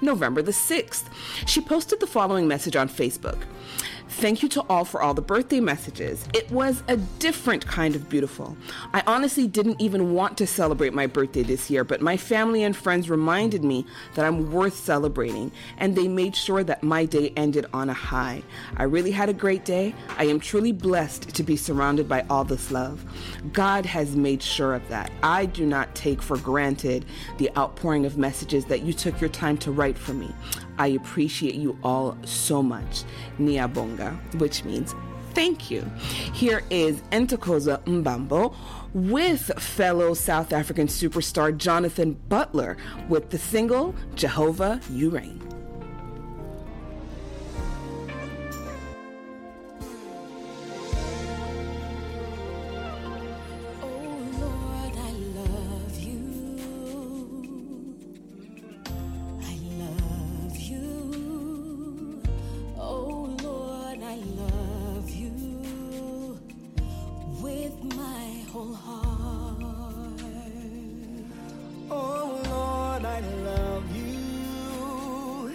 November the 6th. She posted the following message on Facebook. Thank you to all for all the birthday messages. It was a different kind of beautiful. I honestly didn't even want to celebrate my birthday this year, but my family and friends reminded me that I'm worth celebrating, and they made sure that my day ended on a high. I really had a great day. I am truly blessed to be surrounded by all this love. God has made sure of that. I do not take for granted the outpouring of messages that you took your time to write for me. I appreciate you all so much. Niabonga, which means thank you. Here is Ntokoza Mbambo with fellow South African superstar Jonathan Butler with the single Jehovah You Reign. Oh Lord, I love you.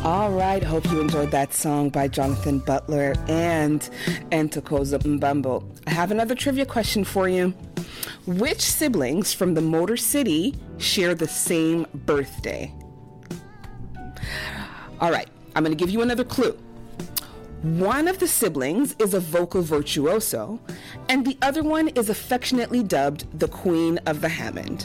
All right, hope you enjoyed that song by Jonathan Butler and Ntokozo Mbambo. I have another trivia question for you. Which siblings from the Motor City share the same birthday? All right, I'm going to give you another clue. One of the siblings is a vocal virtuoso, and the other one is affectionately dubbed the Queen of the Hammond.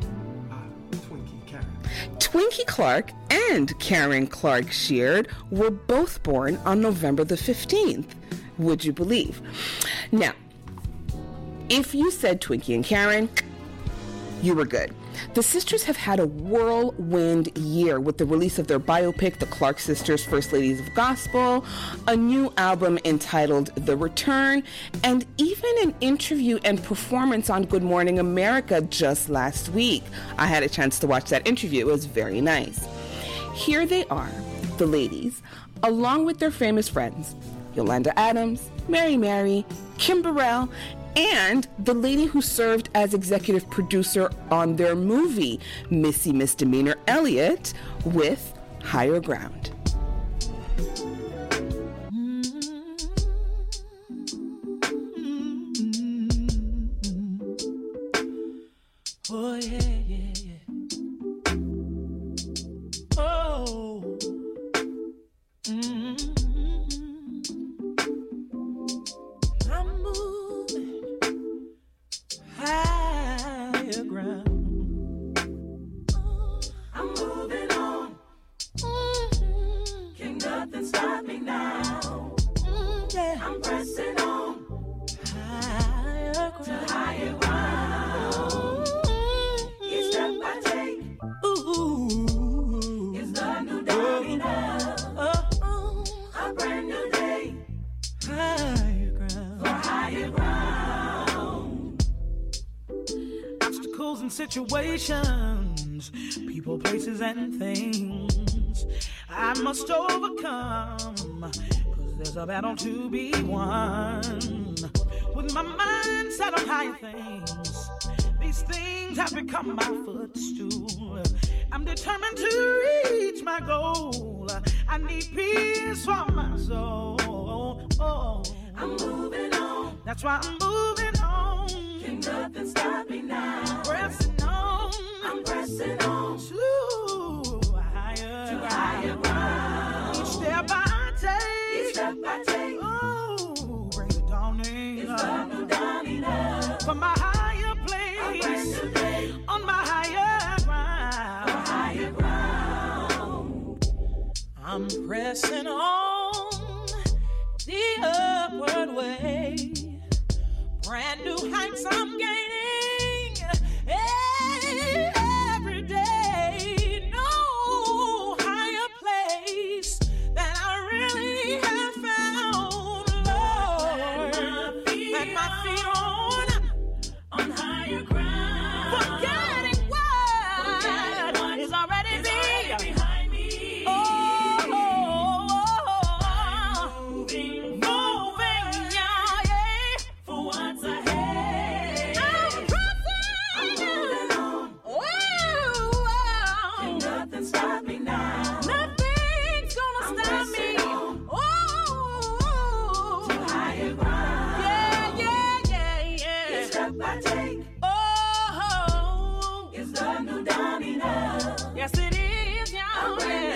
Twinkie Clark and Karen Clark Sheard were both born on November the 15th. Would you believe? Now, if you said Twinkie and Karen, you were good. The sisters have had a whirlwind year with the release of their biopic, The Clark Sisters, First Ladies of Gospel, a new album entitled The Return, and even an interview and performance on Good Morning America just last week. I had a chance to watch that interview. It was very nice. Here they are, the ladies, along with their famous friends, Yolanda Adams, Mary, Kim Burrell, and the lady who served as executive producer on their movie, Missy Misdemeanor Elliott, with Higher Ground. Oh, yeah. Oh. I'm moving higher ground. I'm moving on. Can't nothing stop me now. Yeah. I'm pressing on higher ground. To higher ground. Each step I take, is the new dawning of a brand new day. Higher ground. For higher ground. Obstacles and situations, people, places, and things I must overcome, 'cause there's a battle to be won. With my mind set on higher things, these things have become my footstool. I'm determined to reach my goal. I need peace for my soul. I'm moving on. That's why I'm moving on. Can nothing stop me now. Pressing on. I'm pressing on. To higher ground. Each step I take. Oh, bring the dawning. It's the new dawning up. For my higher place. On my higher ground. For higher ground. I'm pressing on the upward way. Brand new heights I'm gaining every day. No higher place that I really have found, Lord. Let my feet on higher ground. Forgetting what is already behind me. Moving, yeah. For what's ahead. I'm moving on. Can nothing stop me now. Nothing's gonna stop me. To higher ground. Yeah. Each step I take. It's the new dawning of. Yes, it is, y'all.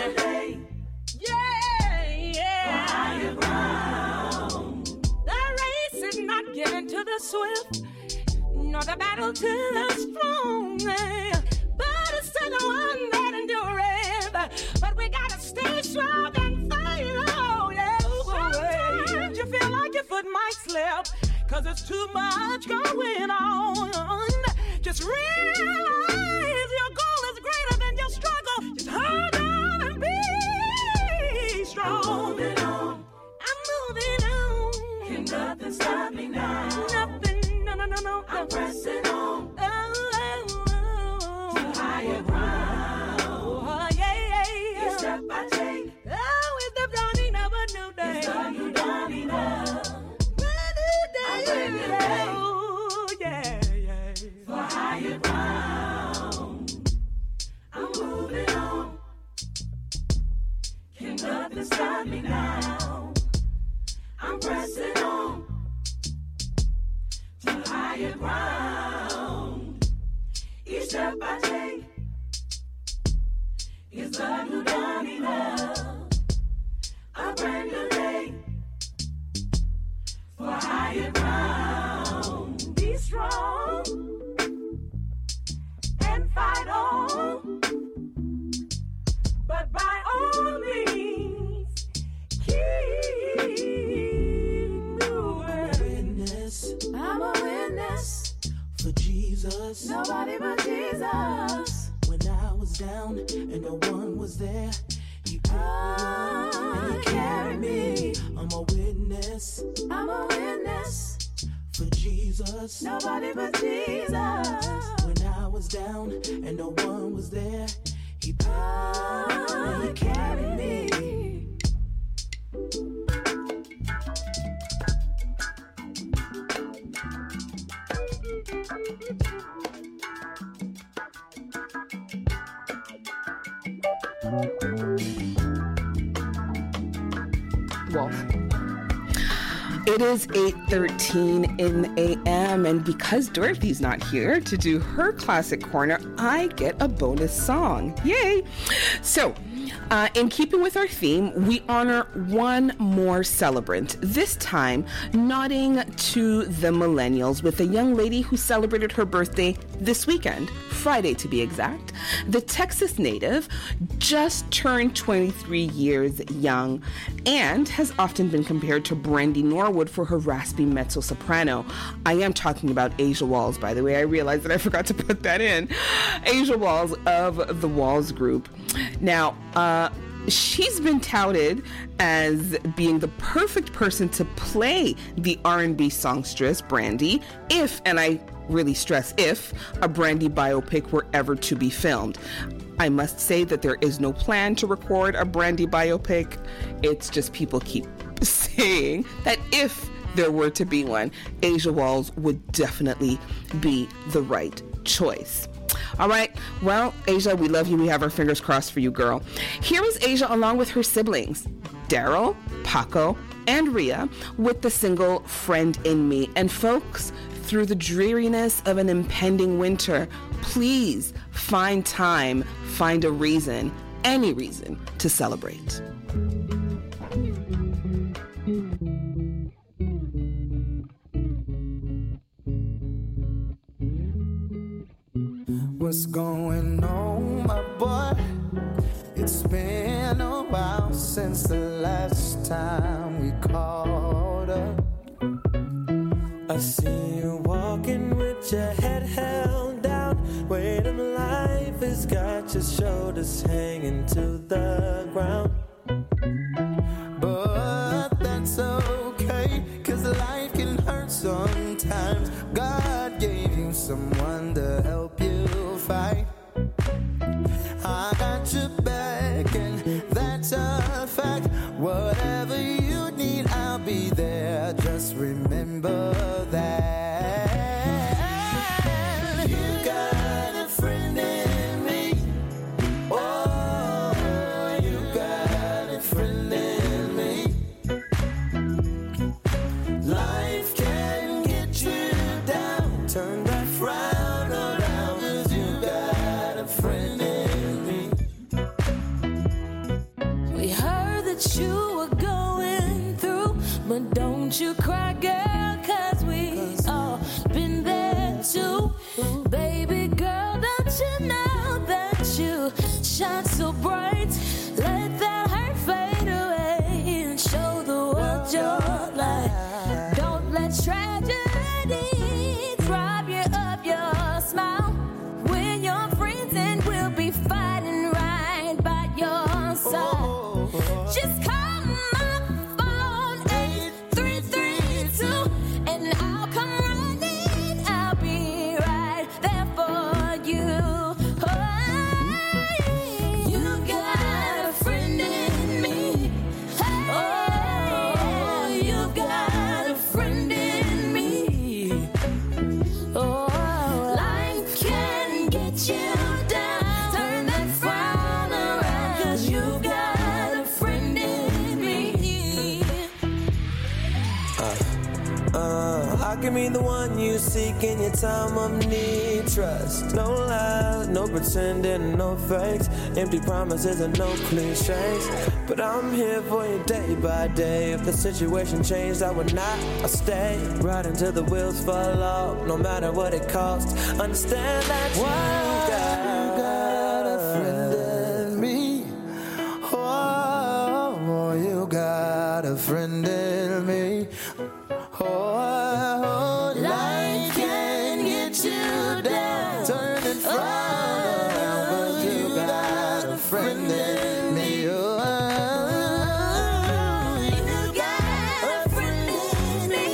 Yeah. For higher ground. The race is not given to the swift, nor the battle to the strong, but it's to the one that endureth. But we gotta stay strong and fight on. Yeah. Sometimes you feel like your foot might slip, 'cause there's too much going on. Just realize your goal is greater than your struggle. Just hold on and be strong. I'm moving on. Can nothing stop me now. Nothing, no. I'm pressing on. To higher ground. Oh, yeah. Each step I take. Oh, it's the dawning of a new day. It's the new dawning of a new day. Oh, yeah. For higher ground. I'm moving on. Can step I take is a new dawning of a brand new day for higher ground. Be strong and fight on, but by all means keep moving. I'm a witness for Jesus. Nobody but Jesus. When I was down and no one was there, He picked me up and He carried me. I'm a witness. I'm a witness for Jesus. Nobody but Jesus. When I was down and no one was there, He picked me up and He carried me. Wolf. It is 8:13 in the a.m. and because Dorothy's not here to do her classic corner, I get a bonus song. Yay! So, in keeping with our theme, we honor one more celebrant, this time nodding to the millennials with a young lady who celebrated her birthday this weekend, Friday to be exact. The Texas native just turned 23 years young and has often been compared to Brandy Norwood for her raspy mezzo-soprano. I am talking about Asia Walls, by the way. I realized that I forgot to put that in. Asia Walls of the Walls Group. Now, she's been touted as being the perfect person to play the R&B songstress Brandy if, and I really stress if, a Brandy biopic were ever to be filmed. I must say that there is no plan to record a Brandy biopic. It's just people keep saying that if there were to be one, Asia Walls would definitely be the right choice. All right, well, Asia, we love you. We have our fingers crossed for you, girl. Here is Asia along with her siblings, Daryl, Paco, and Rhea, with the single Friend in Me. And folks, through the dreariness of an impending winter, please find time, find a reason, any reason to celebrate. What's going on, my boy? It's been a while since the last time we caught up. I see you walking with your head held down. Weight of life has got your shoulders hanging to the ground. But that's okay, 'cause life can hurt sometimes. God gave you someone to help you fight. I got your back and that's a fact. Whatever you need, I'll be there. Just remember that you got a friend in me. Oh, you got a friend in me. Life can get you down. Turn that frown around, 'cause you got a friend in me. We heard that you were going through, but don't you cry, girl, 'cause we all been there too. Baby girl, don't you know that you shine so bright? Let that hurt fade away and show the world your light. Don't let tragedy rob you of your smile. When your friends and we'll be fighting right by your side. Just call my phone 8332 and I'll come running. I'll be right there for you. Oh, you got a friend in me. Oh, you got a friend in me. Oh, life can get you down. Turn that frown around, 'cause you got a friend in me. I God, give me the one you seek in your time of need. Trust, no lies, no pretending, no fakes, empty promises and no cliches. But I'm here for you day by day. If the situation changed, I would not stay. Right until the wheels fall off, no matter what it costs. Understand that you got a friend in me. Oh, you got a friend in me. Oh, life can get you down, turn and frown around, but you got a friend in me. Oh, you got a friend in me.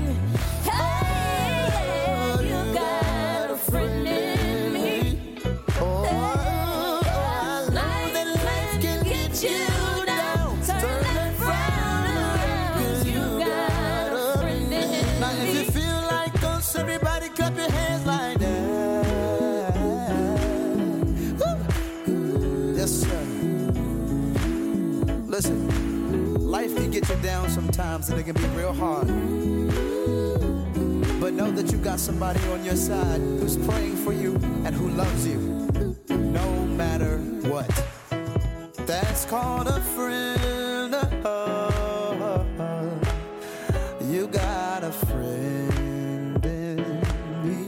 Hey, you got a friend in me. Oh, life can get you down, turn and frown around, 'cause you got a friend in me. Now if you feel like us, everybody clap your hands like that. Woo. Yes, sir. Listen, life can get you down sometimes and it can be real hard. But know that you got somebody on your side who's praying for you and who loves you, no matter what. That's called a friend. You got a friend in me.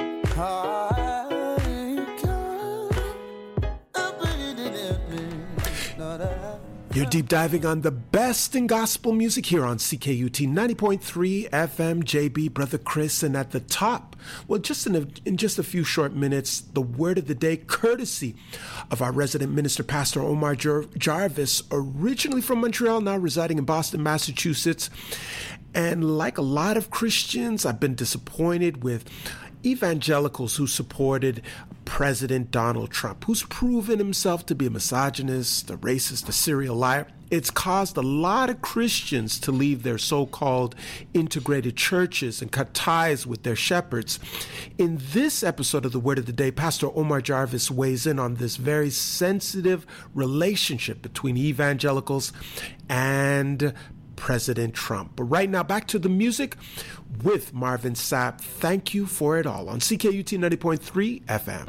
You're deep diving on the best in gospel music here on CKUT 90.3 FM. JB, Brother Chris, and at the top, well, just in just a few short minutes, the word of the day, courtesy of our resident minister, Pastor Omar Jarvis, originally from Montreal, now residing in Boston, Massachusetts. And like a lot of Christians, I've been disappointed with evangelicals who supported President Donald Trump, who's proven himself to be a misogynist, a racist, a serial liar. It's caused a lot of Christians to leave their so-called integrated churches and cut ties with their shepherds. In this episode of The Word of the Day, Pastor Omar Jarvis weighs in on this very sensitive relationship between evangelicals and President Trump. But right now, back to the music with Marvin Sapp. Thank you for it all on CKUT 90.3 FM.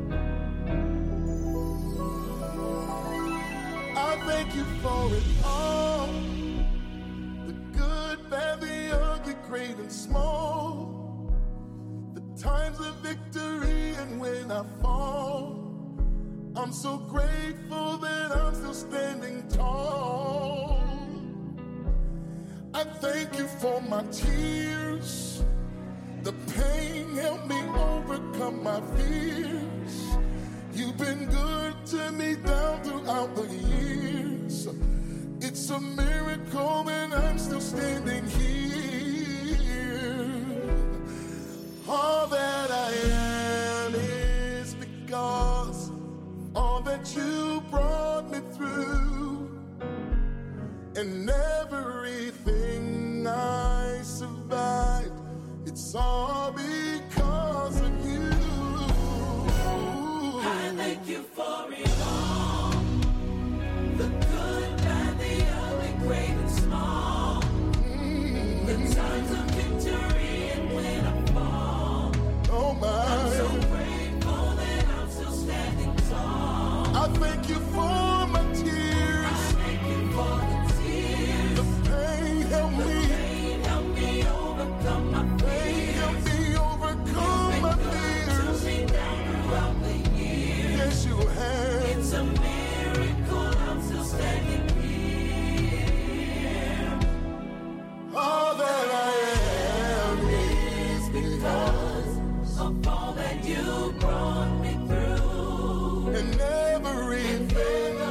I thank you for it all. The good, bad, the ugly, great and small. The times of victory and when I fall. I'm so grateful that I'm still standing tall. I thank you for my tears. The pain helped me overcome my fears. You've been good to me down throughout the years. It's a miracle that I'm still standing here. All that I am is because all that you brought me through. And everything I survived, it's all because of you. I thank you for it all. The good, bad, the ugly, great and small. The times of victory and when I fall. Oh my. I'm so grateful that I'm still standing tall. I thank you for my tears. I thank you for the tears. The pain helped me. The pain helped me overcome my fears. Helped me overcome my fears. Me down throughout the years. Yes, you have. It's a miracle I'm still standing here. All that I am is because of all that you brought me through. and everything I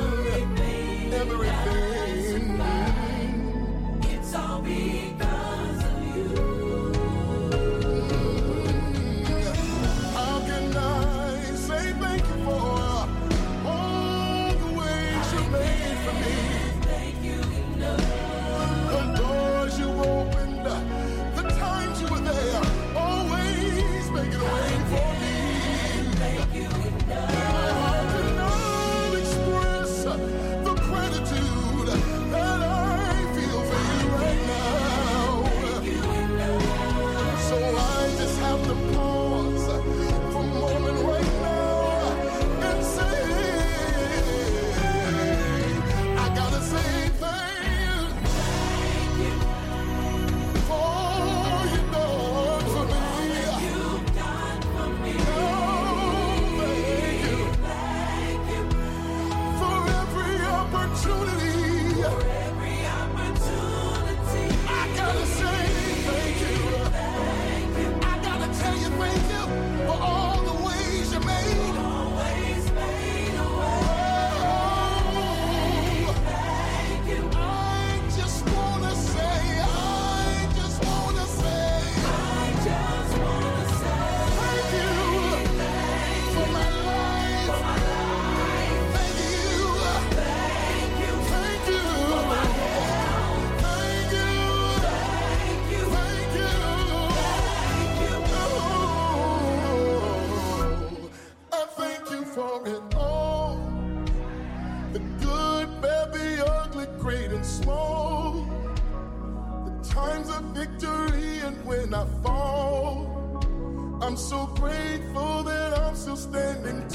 for it all. The good, bad, the ugly, great and small. The times of victory and when I fall. I'm so grateful that I'm still standing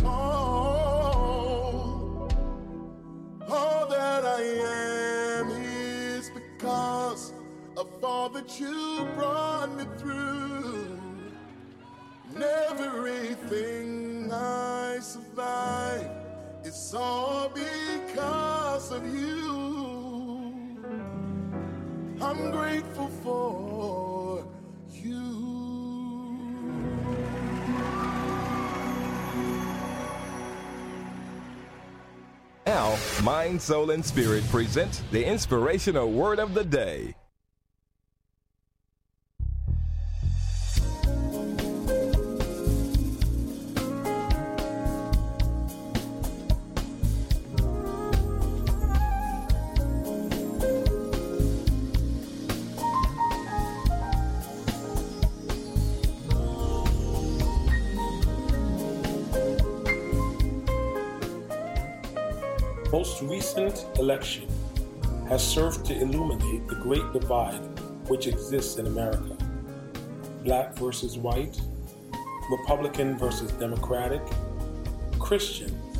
tall. All that I am is because of all that you brought me through. And everything I survive, it's all because of you. I'm grateful for you. Now, Mind, Soul, and Spirit presents the inspirational word of the day. Most recent election has served to illuminate the great divide which exists in America. Black versus white, Republican versus Democratic, Christians,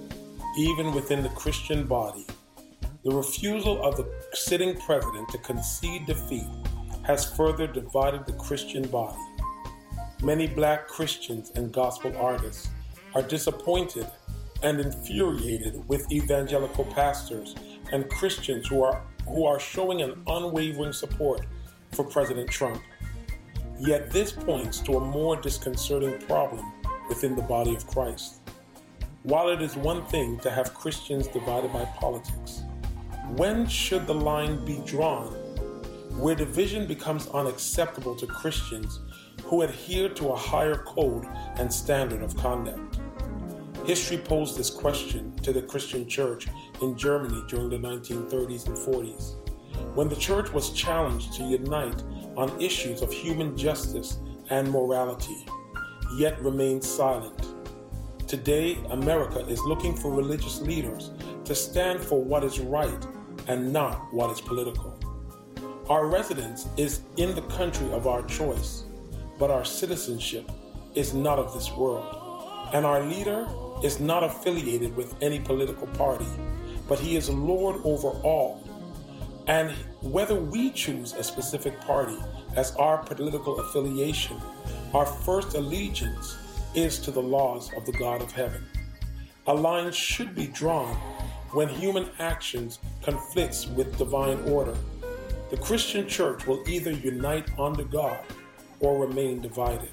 even within the Christian body. The refusal of the sitting president to concede defeat has further divided the Christian body. Many black Christians and gospel artists are disappointed and infuriated with evangelical pastors and Christians who are showing an unwavering support for President Trump. Yet this points to a more disconcerting problem within the body of Christ. While it is one thing to have Christians divided by politics, when should the line be drawn where division becomes unacceptable to Christians who adhere to a higher code and standard of conduct? History posed this question to the Christian church in Germany during the 1930s and 40s, when the church was challenged to unite on issues of human justice and morality, yet remained silent. Today, America is looking for religious leaders to stand for what is right and not what is political. Our residence is in the country of our choice, but our citizenship is not of this world, and our leader is not affiliated with any political party, but he is Lord over all. And whether we choose a specific party as our political affiliation, our first allegiance is to the laws of the God of heaven. A line should be drawn when human actions conflicts with divine order. The Christian church will either unite under God or remain divided.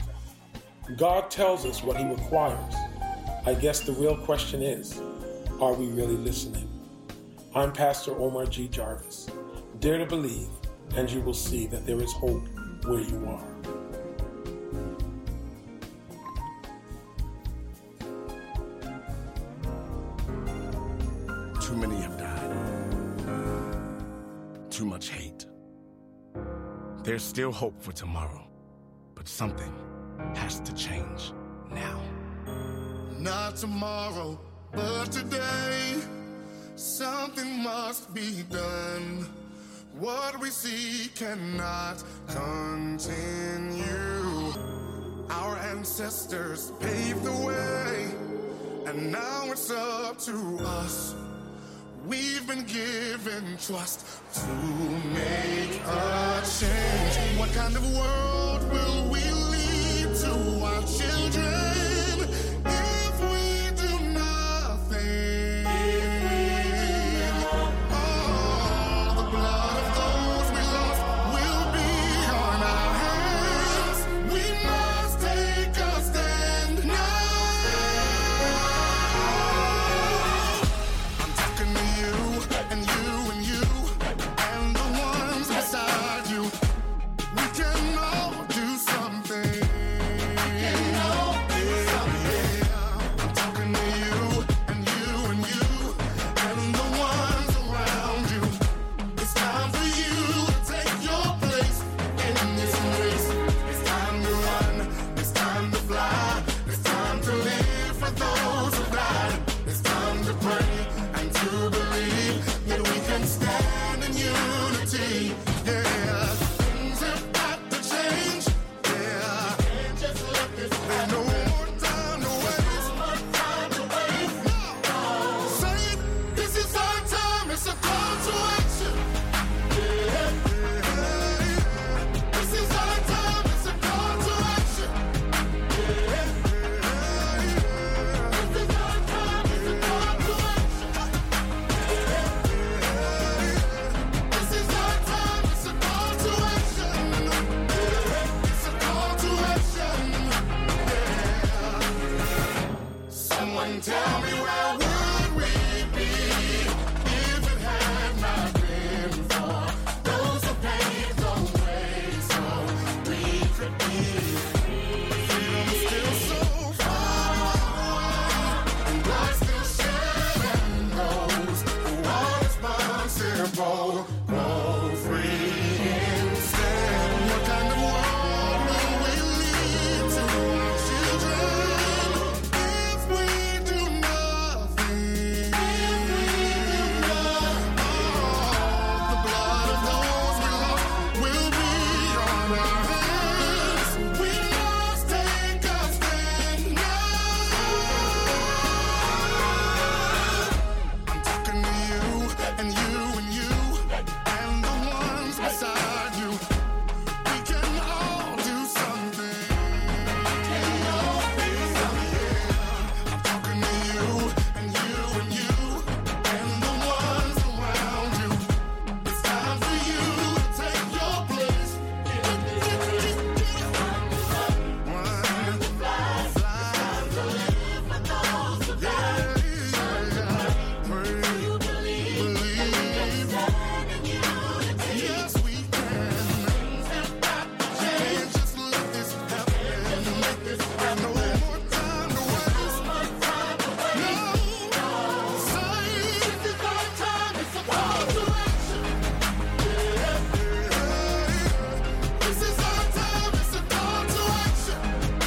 God tells us what he requires. I guess the real question is, are we really listening? I'm Pastor Omar G. Jarvis. Dare to believe, and you will see that there is hope where you are. Too many have died. Too much hate. There's still hope for tomorrow, but something has to change now. Not tomorrow, but today. Something must be done. What we see cannot continue. Our ancestors paved the way, and now it's up to us. We've been given trust to make a change. What kind of world will we leave to our children? We can all do something. And tell me, where would we be if it had not been for those who paved the way so we could be free? Freedom still so far away, and blood still shed, and those who are responsible go free instead. What kind of world will we leave to our children if we do nothing? The blood of those we lost will be on our hands. We must take a stand now. I'm talking to you and you and you and the ones beside you. We can all do something. I'm talking to you and you and you and the ones around you. It's time for you to take your place. Yes, we can. Can't just let this happen. No more time to waste. No, say this is our time. It's a call to action. This is our time. It's a call to action.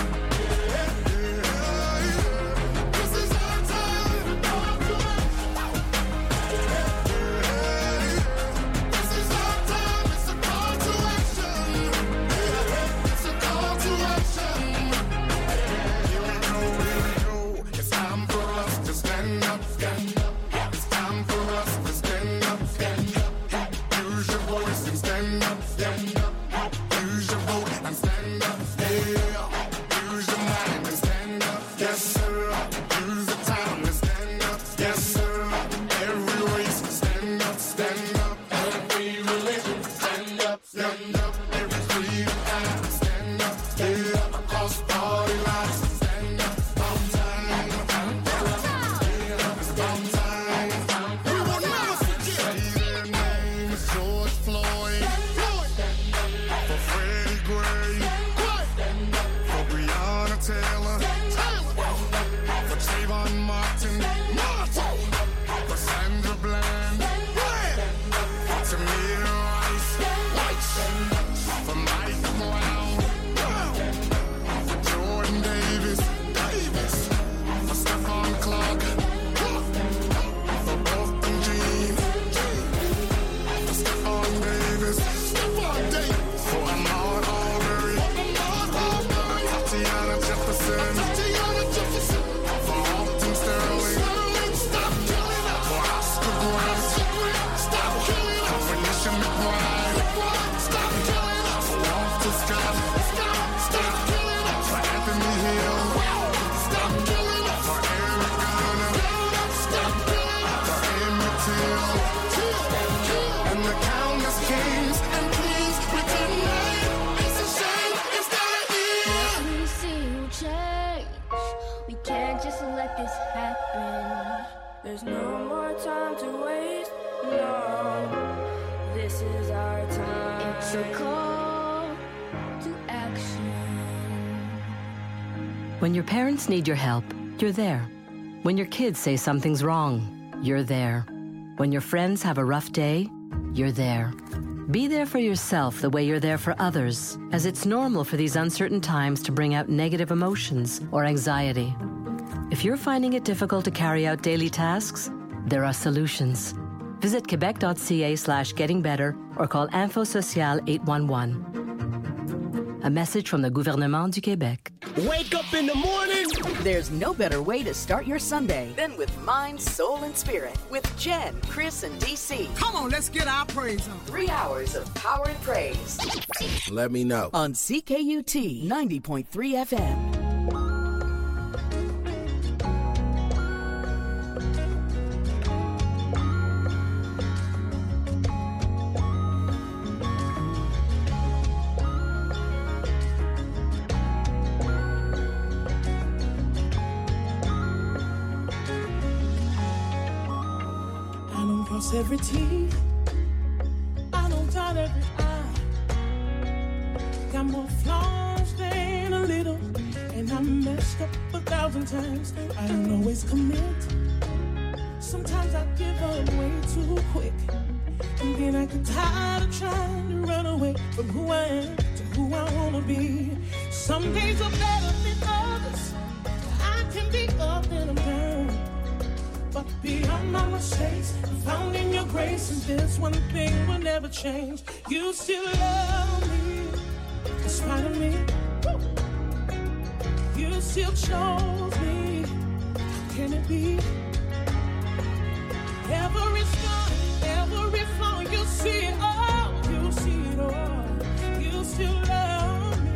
This is our time. This is our time. It's a call to action. It's a call to action. Here we go. It's time for us to stand up. It's time for us to stand up. Use your voice and stand up. Use your vote and stand up. Use your mind and stand up. Yes, sir. Use the time and stand up. Yes, sir. Every race, stand up, stand up. Every religion, stand up, stand up. Every creed and time, stand up. Across party lines, stand up. About time. It's about time. We will never forget. Say their names, George Floyd. For Freddie Gray. For Breonna Taylor. For Trayvon Martin. For Sandra Bland. For Tamir Rice. For Mike Brown. For Jordan Davis. For Stephon Clark. For Bolton Jean. For Stephon Davis. For Ahmaud Arbery. Tatiana Jefferson. For Alton Sterling. For Oscar Grant. For Renisha McBride. For Walter Scott. For Anthony Hill. For Eric Garner. For Emmett Till. And the countless kings and queens we couldn't name. It's a shame it's gotta end. We see you change. We can't just let this happen. There's no more time to waste. No, this is our time. It's a call to action. When your parents need your help, you're there. When your kids say something's wrong, you're there. When your friends have a rough day, you're there. Be there for yourself the way you're there for others, as it's normal for these uncertain times to bring out negative emotions or anxiety. If you're finding it difficult to carry out daily tasks, there are solutions. Visit quebec.ca/gettingbetter or call Info Social 811. A message from the Gouvernement du Québec. Wake up in the morning! There's no better way to start your Sunday than with Mind, Soul, and Spirit with Jen, Chris, and DC. Come on, let's get our praise on. 3 hours of power and praise. Let me know. On CKUT 90.3 FM. cross every T, I don't dot every I. Got more flaws than a little, and I messed up 1,000 times. I don't always commit. Sometimes I give up way too quick, and then I get tired of trying to run away from who I am to who I wanna be. Some days are better than others. I can be up and I'm down, but beyond my mistakes, I'm found in your grace, and this one thing will never change. You still love me, in spite of me. You still chose me. How can it be? Every scar, every flaw, you see it all. You see it all. You still love me,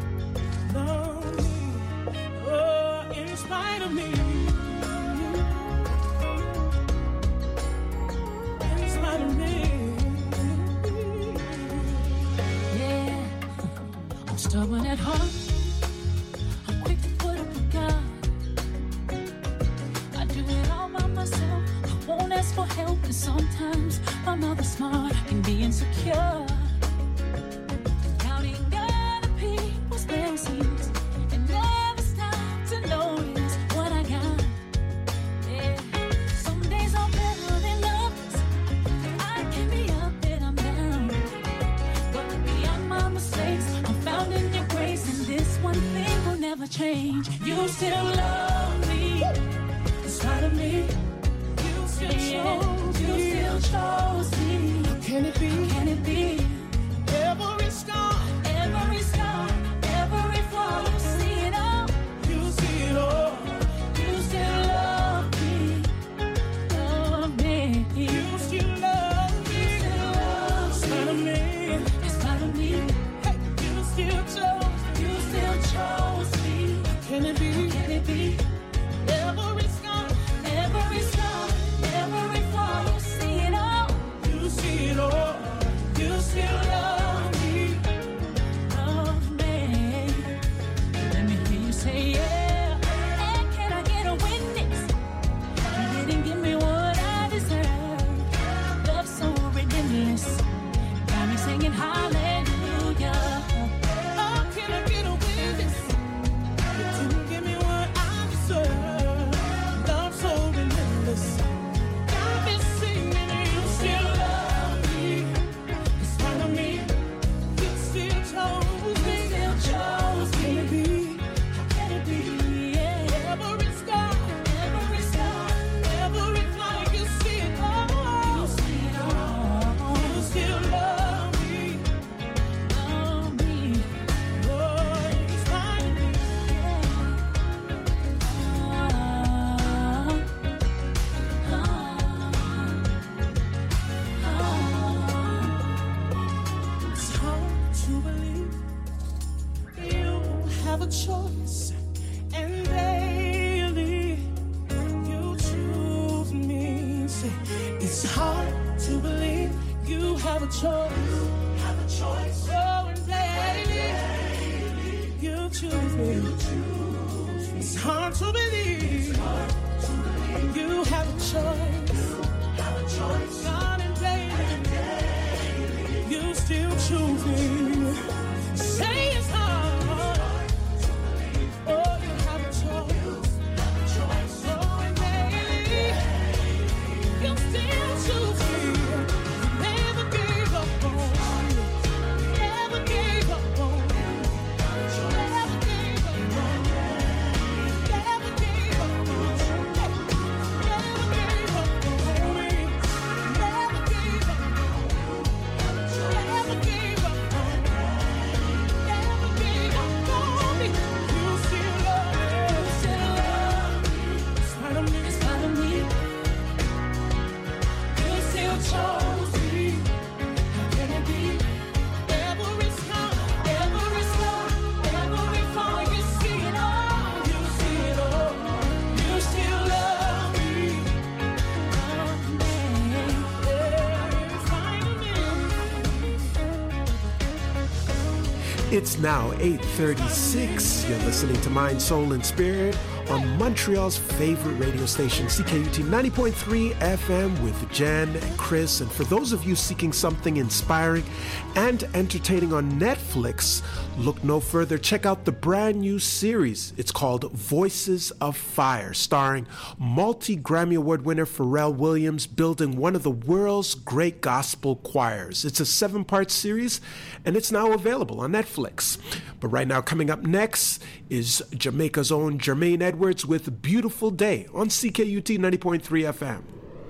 oh, in spite of me. In spite of me. Yeah, I'm stubborn at heart. I'm quick to put up with God. I do it all by myself. Won't ask for help, and sometimes my mouth is smart, I can be insecure. Counting other people's blessings and never stop to notice what I got. Yeah. Some days are better than others. I can be up and I'm down, but beyond my mistakes, I'm found in your grace, and this one thing will never change. You still love me, in spite of me. You still chose me. How can it be? How can it be? Every scar, every flaw, you see it all. You see it all. You still love me, love me. You still love me, in spite of me. In spite of me, hey, you still chose me. How can it be? How can it be? Every scar, every flaw, you see it all. You see it all. You still love me, love me. Let me hear you say yeah. And can I get a witness? You didn't give me what I deserve. Love so ridiculous, got me singing hallelujah. Oh, can I get a witness? You didn't give me what I deserve. Love so relentless. Choice, and daily you choose me. Say, it's hard to believe you have a choice. Oh, and daily you choose me. It's hard to believe you have a choice. God, and daily you still choose me. Say it's hard. It's now 8:36. You're listening to Mind, Soul, and Spirit on Montreal's favorite radio station, CKUT 90.3 FM with Jen and Chris. And for those of you seeking something inspiring and entertaining on Netflix, look no further. Check out the brand new series. It's called Voices of Fire, starring multi-Grammy Award winner Pharrell Williams, building one of the world's great gospel choirs. It's a 7-part series, and it's now available on Netflix. But right now, coming up next is Jamaica's own Jermaine Edwards with Beautiful Day on CKUT 90.3 FM.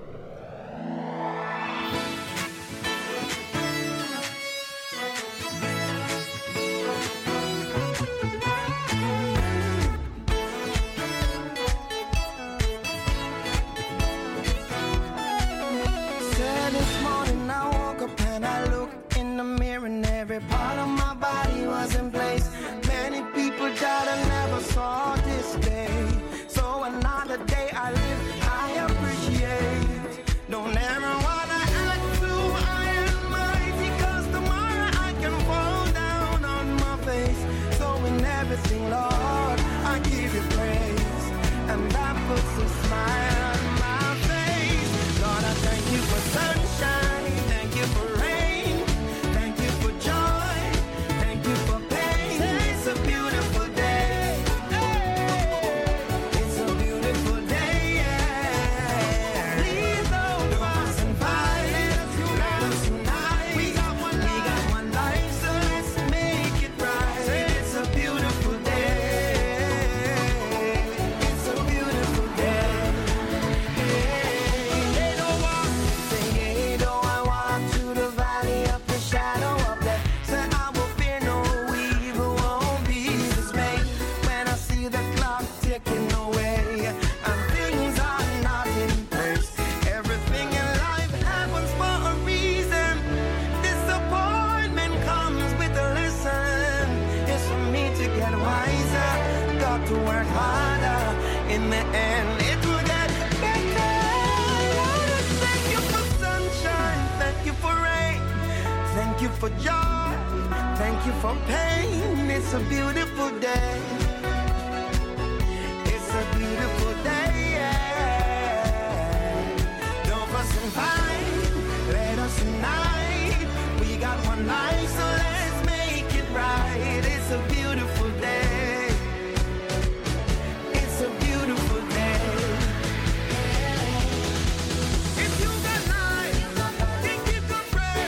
For joy, thank you for pain. It's a beautiful day. It's a beautiful day, yeah. Don't fuss and fight, let us unite. We got one life, so let's make it right. It's a beautiful day. It's a beautiful day. If you got life, think you can pray.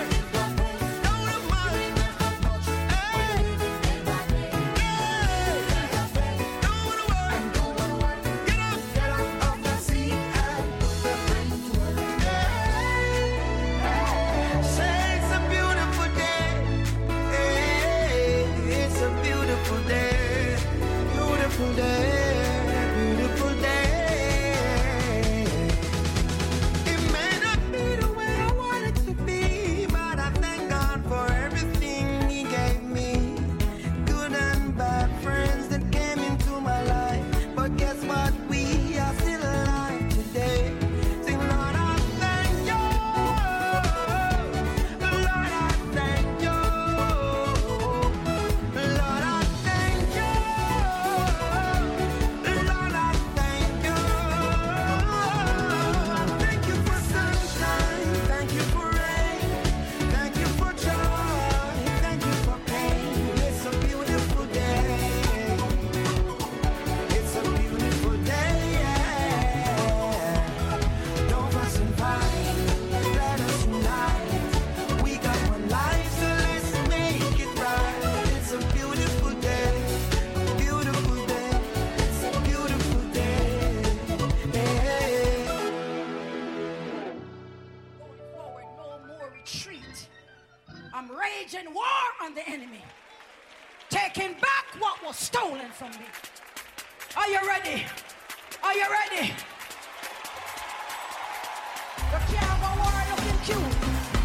From me. Are you ready? Are you ready? You can't go war looking cute.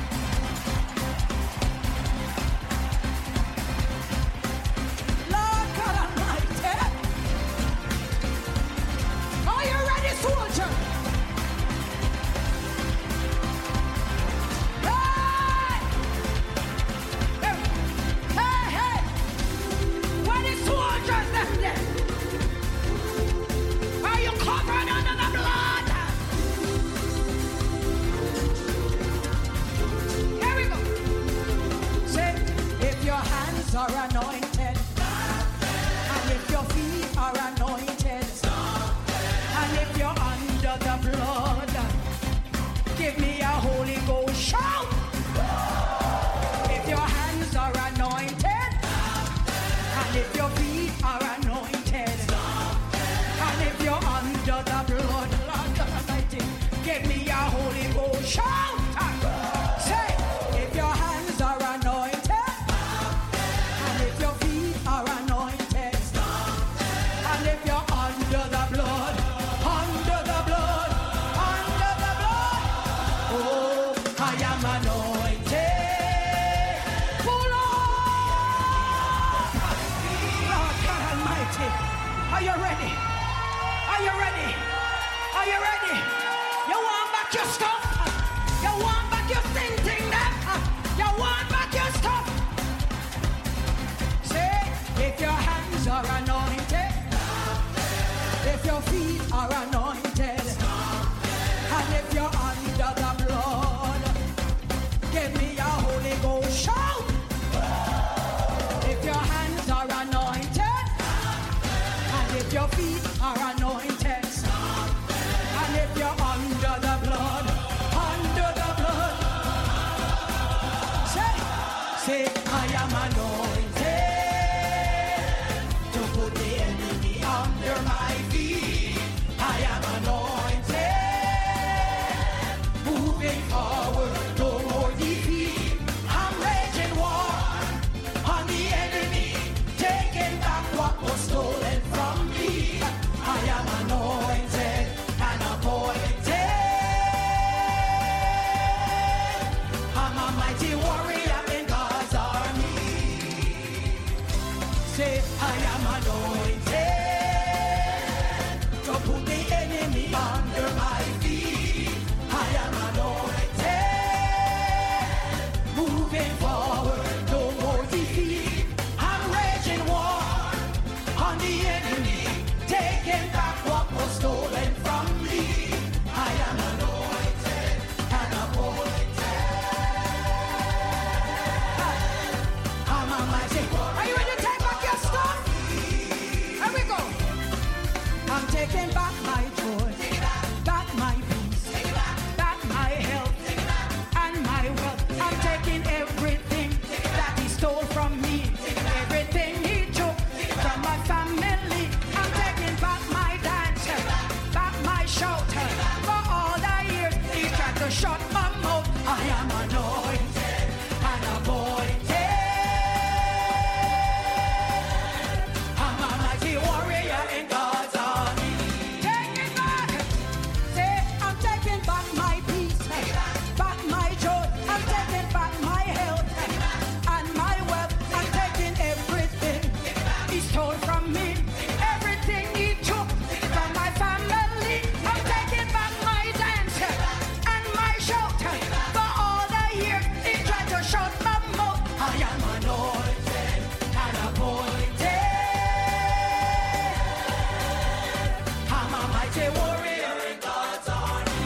Lord God Almighty. Are you ready, soldier? Hey! Hey, hey! Where the soldiers left there? blood. Give me a Holy Ghost shout. If your hands are anointed, and if your feet are anointed, and if you're under the blood, Lord God Almighty, give me a Holy Ghost shout. Say, if your hands are anointed, and if your feet are anointed, and if you're under the blood, under the blood, under the blood, oh, I am anointed. Pull on! Lord God Almighty, are you ready? Are you ready? Are you ready? You want back your stuff? You want back your thing that? You want back your stuff? Say, if your hands are anointed, if your feet are anointed, and if you're under the blood, give me a Holy Ghost shout. If your hands are anointed, and if your feet are anointed, and if you're under the blood, say, I am anointed to put the enemy under my feet. I am anointed, moving forward, no more defeat. I'm raging war on the enemy, taking back what was stolen from me. I am anointed and appointed. I'm a mighty warrior in God's army. Say, I am anointed to put the enemy under my feet. I am anointed, moving forward, no more defeat. I'm raging war on the enemy, taking back what was stolen from me. I am anointed and appointed. I'm a mighty warrior. Are you ready to take back your stuff? Here we go. I'm taking back my joy, back my peace, back my health, and my wealth. I'm taking everything that he stole from me, everything he took from my family. I'm taking back my dance, back my shout. For all the years he tried to shut my mouth, I am anointed and appointed. I'm a mighty warrior in God's army. Take it back. Say, I'm taking back my peace, back my joy. I'm taking back my health and my wealth. I'm taking everything he stole from me, everything he took from my family. I'm taking back my dance and my shout. For all the years he tried to shut my mouth, I am anointed and appointed. I'm a mighty warrior in God's army.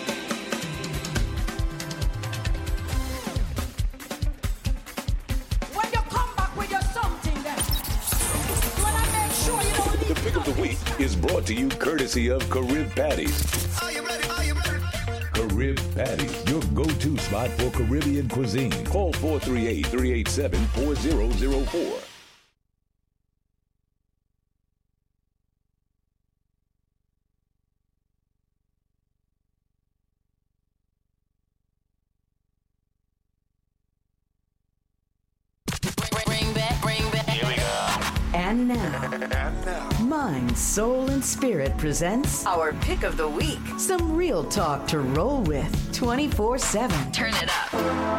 When you come back with your something then, when I make sure you don't leave The Pick of the Week is brought to you courtesy of Carib Patties. Are you ready? Are you ready? Carib Patties, your go-to spot for Caribbean cuisine. Call 438-387-4004. And now, Mind, Soul, and Spirit presents our Pick of the Week. Some real talk to roll with 24/7. Turn it up.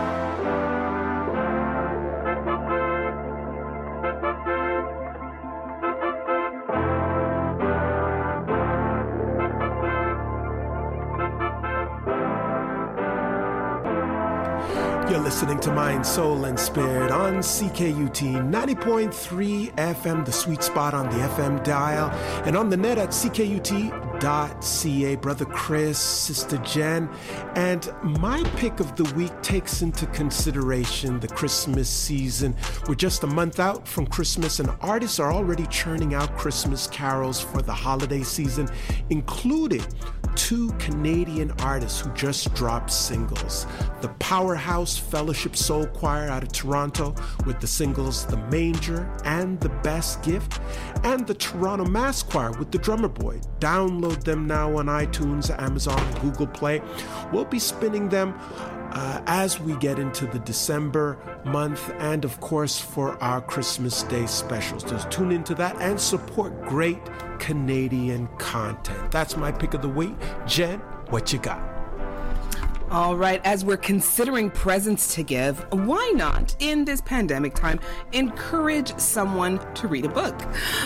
You're listening to Mind, Soul, and Spirit on CKUT 90.3 FM, the sweet spot on the FM dial, and on the net at CKUT.ca. Brother Chris, Sister Jen, and my pick of the week takes into consideration the Christmas season. We're just a month out from Christmas, and artists are already churning out Christmas carols for the holiday season, including two Canadian artists who just dropped singles. The Powerhouse Fellowship Soul Choir out of Toronto with the singles The Manger and The Best Gift, and the Toronto Mass Choir with The Drummer Boy. Download them now on iTunes, Amazon, Google Play. We'll be spinning them as we get into the December month and, of course, for our Christmas Day specials. Just tune into that and support great Canadian content. That's my pick of the week. Jen, what you got? All right, as we're considering presents to give, why not, in this pandemic time, encourage someone to read a book?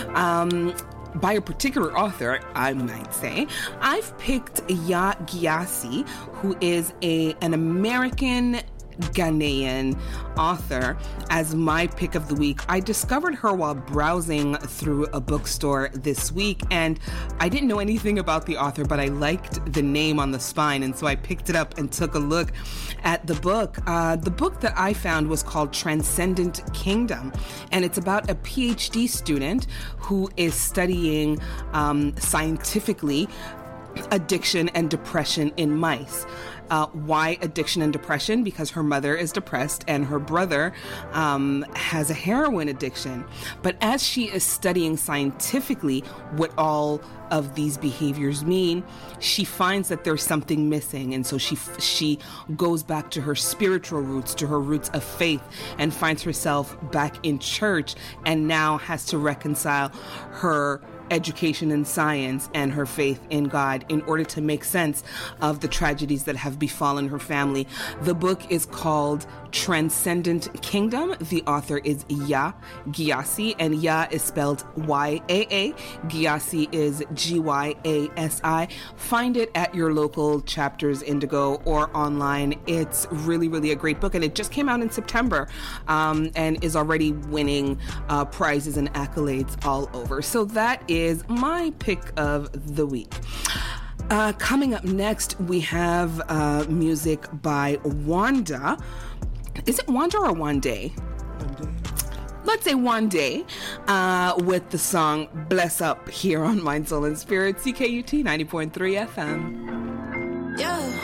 By a particular author, I might say. I've picked Yaa Gyasi, who is an American Ghanaian author, as my pick of the week. I discovered her while browsing through a bookstore this week, and I didn't know anything about the author, but I liked the name on the spine, and so I picked it up and took a look at the book. The book that I found was called Transcendent Kingdom, and it's about a PhD student who is studying scientifically addiction and depression in mice. Why addiction and depression? Because her mother is depressed and her brother has a heroin addiction. But as she is studying scientifically what all of these behaviors mean, she finds that there's something missing. And so she goes back to her spiritual roots, to her roots of faith, and finds herself back in church, and now has to reconcile her education in science and her faith in God in order to make sense of the tragedies that have befallen her family. The book is called Transcendent Kingdom. The author is Yaa Gyasi, and Yaa is spelled Y-A-A. Gyasi is G-Y-A-S-I. Find it at your local Chapters Indigo or online. It's really, really a great book, and it just came out in September and is already winning prizes and accolades all over. So that is my pick of the week. Coming up next, we have music by Wanda. Is it Wanda or Wande? Let's say Wande, with the song Bless Up here on Mind, Soul, and Spirit, CKUT 90.3 FM.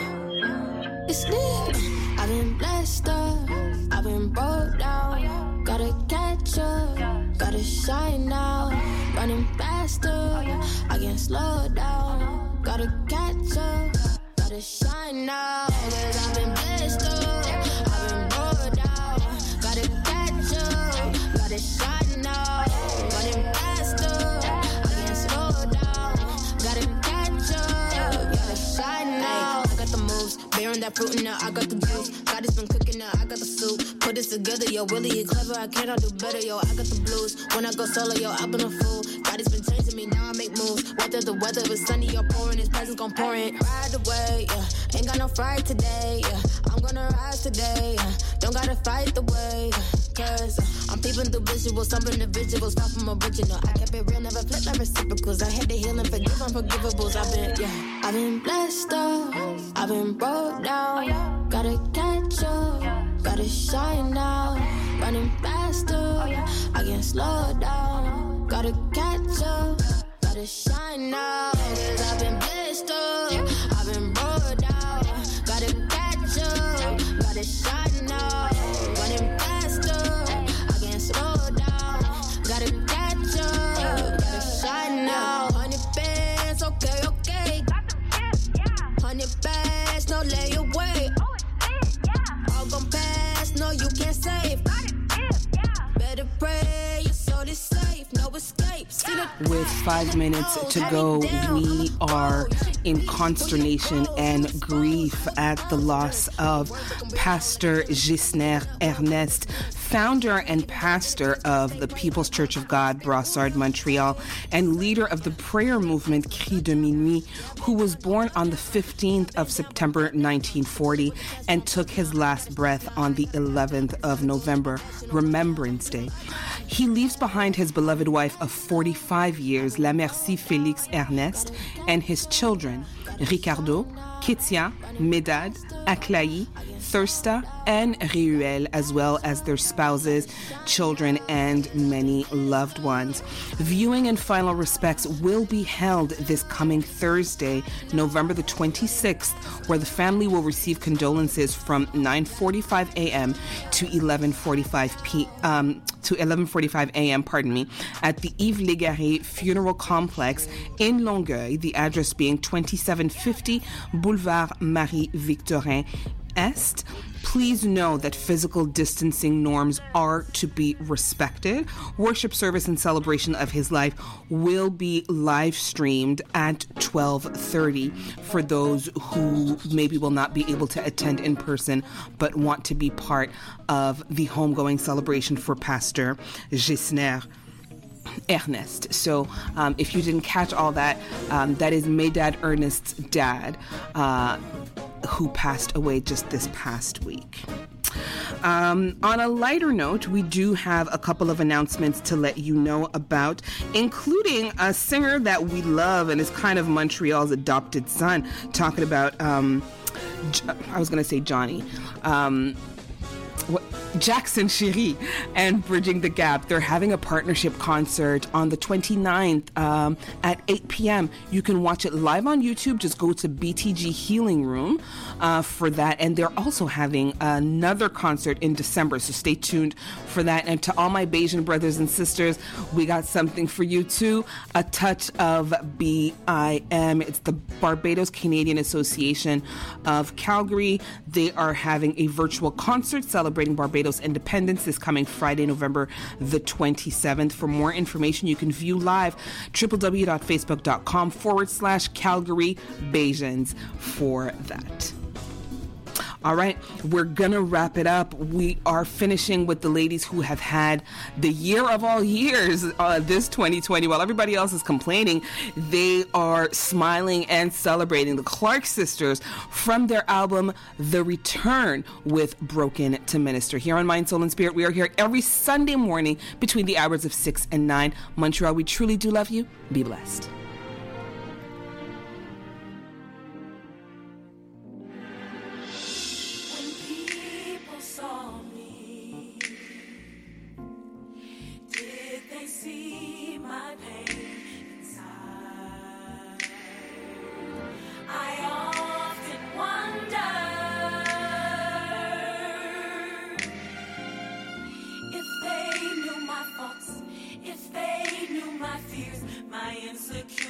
Yeah, it's lit. I've been blessed up, I've been brought down. Gotta catch up, gotta shine now. Running faster, I can't slow down. Gotta catch up, gotta shine now. Cause I've been blessed up, I've been brought down. Gotta catch up, gotta shine now. Running faster, I can't slow down. Gotta catch up, gotta shine now. I got the moves, bearing that fruit now. I got the juice, God has been cooking now. I got the soup. Put this together, yo, Willie, you clever, I cannot do better, yo, I got the blues, when I go solo, yo, I've been a fool, God has been changing me, now I make moves, whether the weather is sunny or pouring, his presence gon' pour it, ride away, yeah, ain't got no fright today, yeah, I'm gonna rise today, yeah, don't gotta fight the wave, cause I'm peeping through visuals, some individuals, far from original, I kept it real, never flip my reciprocals, I had to heal and forgive unforgivables, I've been blessed up, I've been brought down, gotta catch up, gotta shine now, running faster, I can't slow down, gotta catch up, gotta shine now, cause I've been blessed up, I've been brought down, gotta catch up, gotta shine now, running faster, I can't slow down, gotta catch up, gotta shine now, 100 bands, okay, 100 bands, no lay away, all gon' pass, no you can't save, better pray, your soul is safe, no escape. With 5 minutes to go, we are in consternation and grief at the loss of Pastor Gisner Ernest, founder and pastor of the People's Church of God, Brossard, Montreal, and leader of the prayer movement Cri de Minuit, who was born on the 15th of September 1940 and took his last breath on the 11th of November, Remembrance Day. He leaves behind his beloved wife of 45 years, La Merci Félix Ernest, and his children, Ricardo, Kitia, Medad, Aklayi, Thirsta, and Reuel, as well as their spouses, children, and many loved ones. Viewing and final respects will be held this coming Thursday, November the 26th, where the family will receive condolences from 9:45 a.m. to 11:45 a.m. At the Yves Légaré Funeral Complex in Longueuil, the address being 2750 Boulevard Marie-Victorin Est. Please know that physical distancing norms are to be respected. Worship service and celebration of his life will be live streamed at 12:30 for those who maybe will not be able to attend in person but want to be part of the homegoing celebration for Pastor Gisner Ernest. So if you didn't catch all that, that is Medad Ernest's dad, who passed away just this past week. On a lighter note, we do have a couple of announcements to let you know about, including a singer that we love and is kind of Montreal's adopted son, talking about, I was going to say Johnny. Jackson Cherie and Bridging the Gap. They're having a partnership concert on the 29th at 8 p.m. You can watch it live on YouTube. Just go to BTG Healing Room for that. And they're also having another concert in December, so stay tuned for that. And to all my Bajan brothers and sisters, we got something for you too. A touch of BIM. It's the Barbados Canadian Association of Calgary. They are having a virtual concert celebrating Barbados independence this coming Friday, November the 27th. For more information, you can view live www.facebook.com/Calgary Bajans for that. All right, we're going to wrap it up. We are finishing with the ladies who have had the year of all years this 2020. While everybody else is complaining, they are smiling and celebrating. The Clark Sisters from their album, The Return, with Broken to Minister. Here on Mind, Soul, and Spirit, we are here every Sunday morning between the hours of 6 and 9. Montreal, we truly do love you. Be blessed. If they knew my thoughts, if they knew my fears, my insecurities.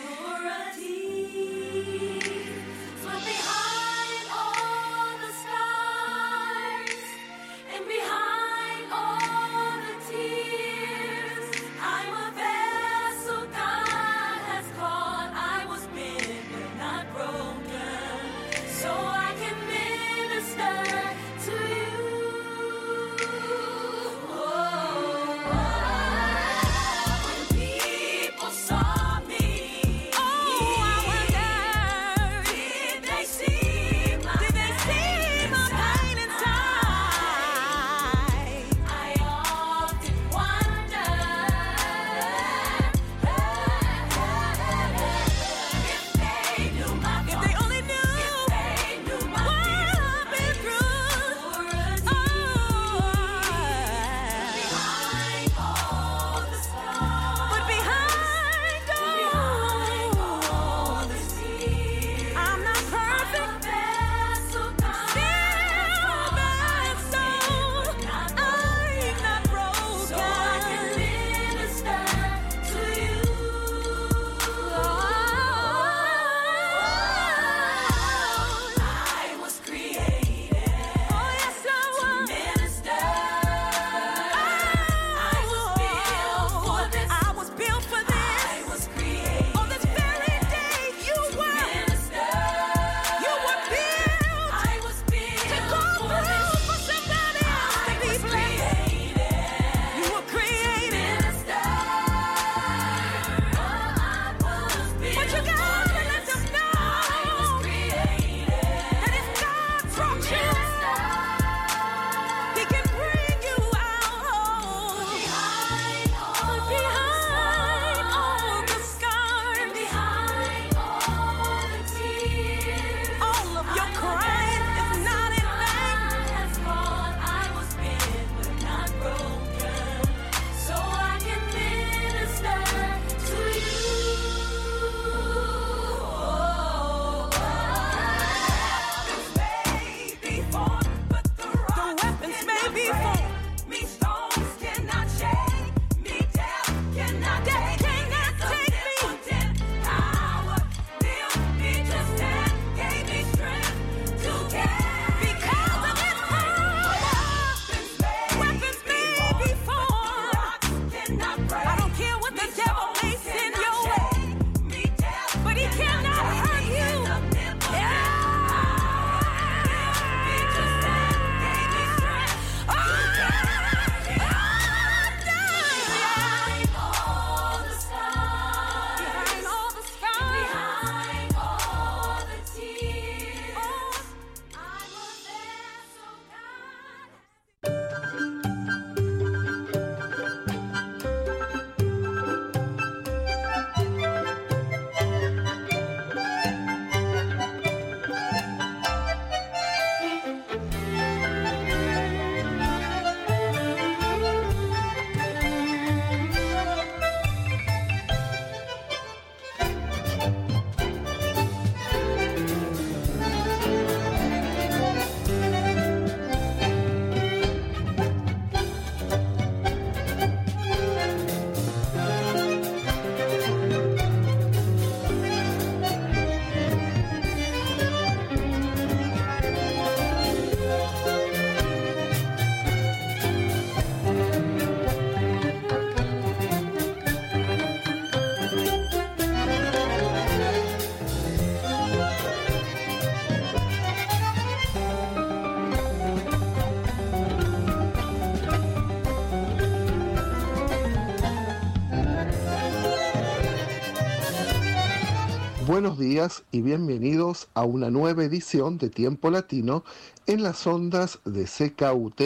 Buenos días y bienvenidos a una nueva edición de Tiempo Latino en las ondas de CKUT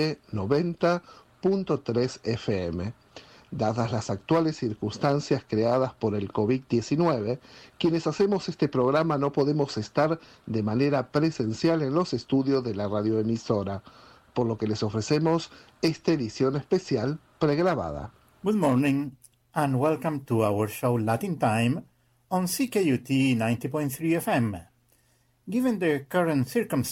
90.3 FM. Dadas las actuales circunstancias creadas por el COVID-19, quienes hacemos este programa no podemos estar de manera presencial en los estudios de la radioemisora, por lo que les ofrecemos esta edición especial pregrabada. Good morning and welcome to our show Latin Time on CKUT 90.3 FM. Given the current circumstances,